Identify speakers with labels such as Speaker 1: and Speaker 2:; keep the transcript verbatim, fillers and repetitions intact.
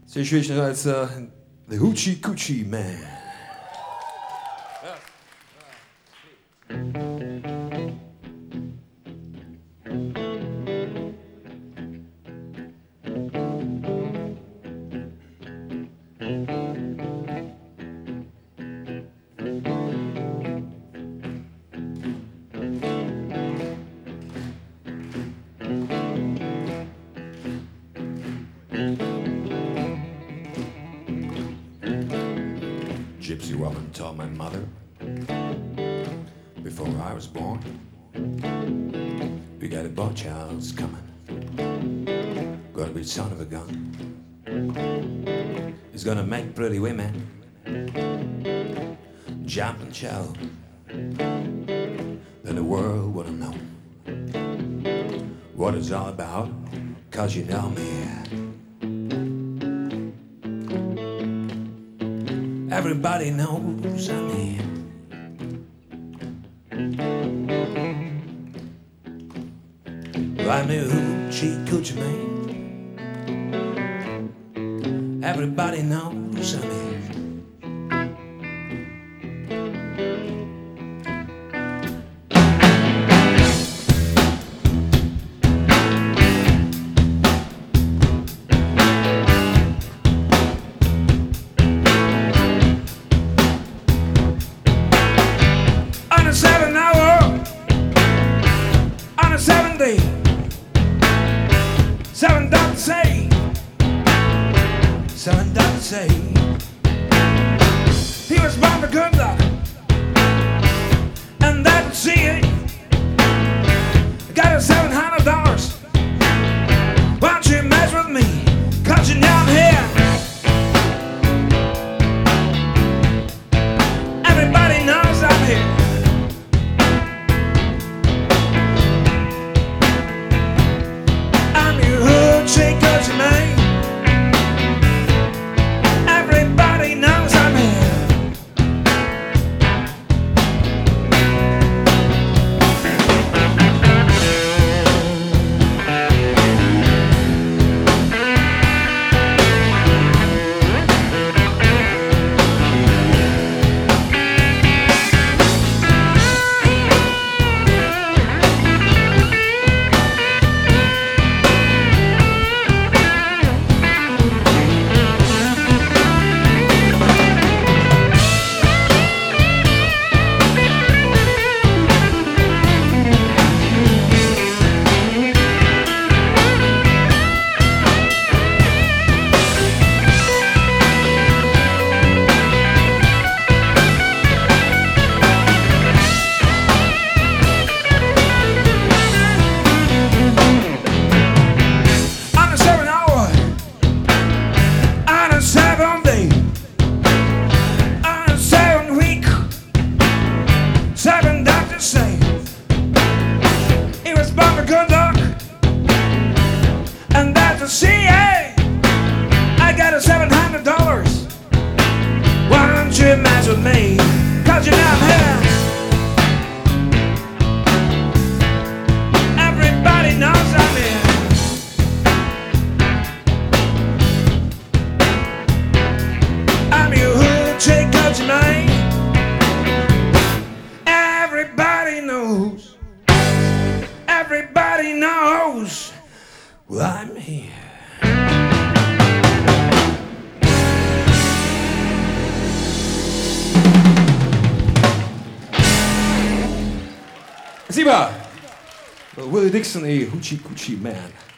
Speaker 1: Следующая вещь называется The Hoochie Coochie Man. Gypsy woman told my mother before I was born, we got a boy child's coming, gonna be son of a gun. He's gonna make pretty women jump and shout. Then the world wanna know what it's all about, 'cause you know me. Everybody knows I'm here. I'm the Hoochie Coochie Man. Everybody knows I'm here. Seven hour on a seven day, seven doctors say, seven doctors say he was born for good luck, and that see it. Got a seven hundred dollars. Why don't you mess with me? 'Cause you know I'm here. Everybody knows I'm here. Everybody knows I'm here. Seven doctors say he was born for good luck, and that's a C A. I got a seven hundred dollars. Why don't you mess with me? 'Cause you're not here. Everybody knows I'm here. I'm your Hoochie Coochie Man. Everybody knows, everybody knows, well, I'm here. Спасибо. Willie Dixon и Hoochie Coochie Man.